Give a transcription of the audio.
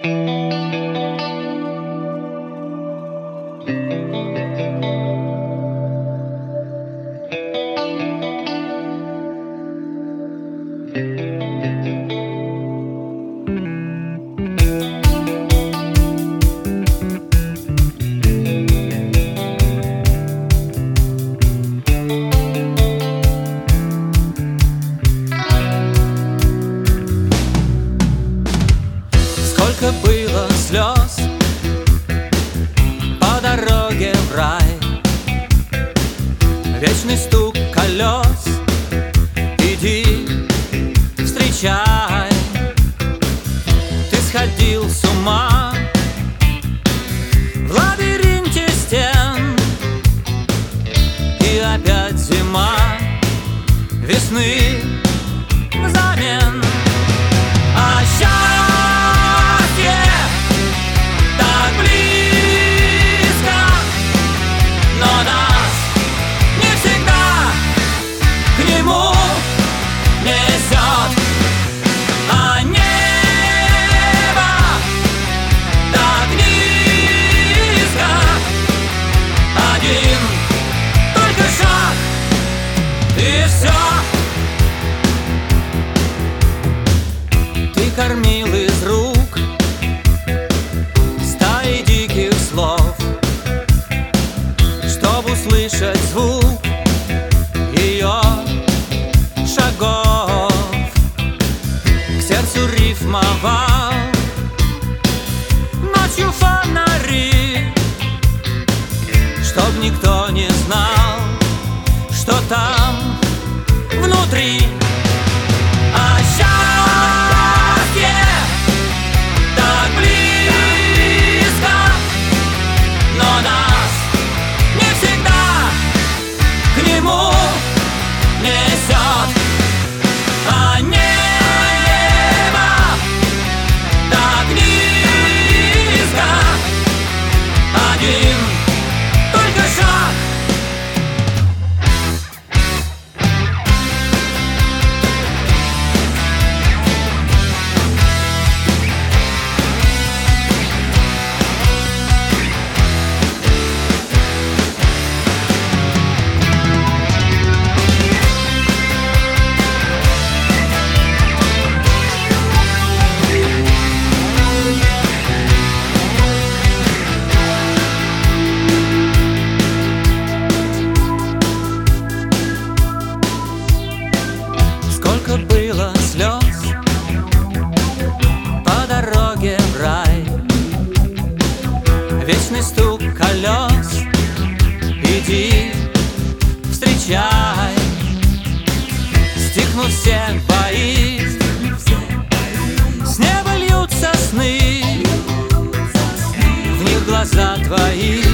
Сколько было слез по дороге в рай, вечный стук колес, иди, встречай. Ты сходил с ума в лабиринте стен, и опять зима, весны взамен. А счастье так близко, но нас не всегда к нему несет. А небо так низко, один только шаг, и все. Ты кормил из рук стаи диких слов, чтоб услышать звук ее шагов. К сердцу рифмовал ночью фонари, чтоб никто не знал, что там внутри. А счастье так близко, но нас не всегда к нему несет. А небо так низко, один только шаг. Сколько было слез по дороге в рай, вечный стук колес, иди, встречай. Стихнут все бои, с неба льются сны, в них глаза твои.